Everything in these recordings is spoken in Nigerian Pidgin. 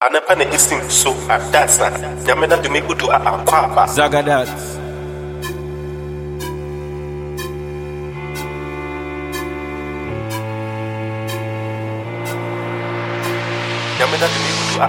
Anapane ising so adasa. Yamena to make to aquaba. Zagadat. Yamena to make to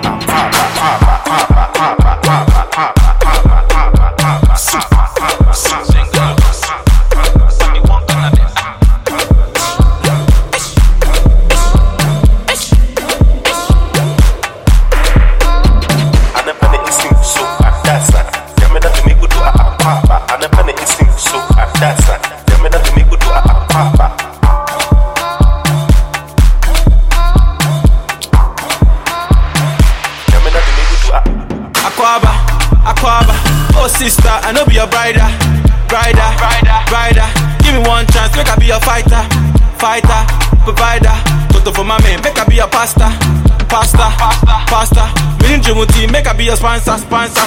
Aquaba, oh sister, I know be your brider. Give me one chance, make I be your fighter, provider. Toto for my man, make I be your pasta. Meaning Jumuti, make I be your sponsor.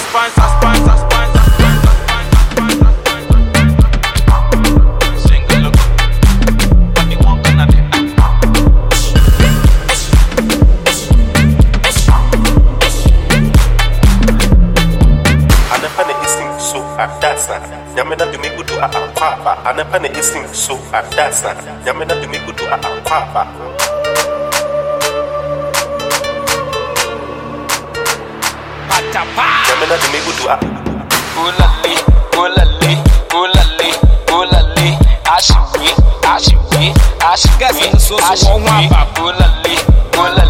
Adasa, Yamena to make to aquaba, Anapane ising so adasa, Yamena to make to aquaba. Yamena to make to Ulali, Ashiwi,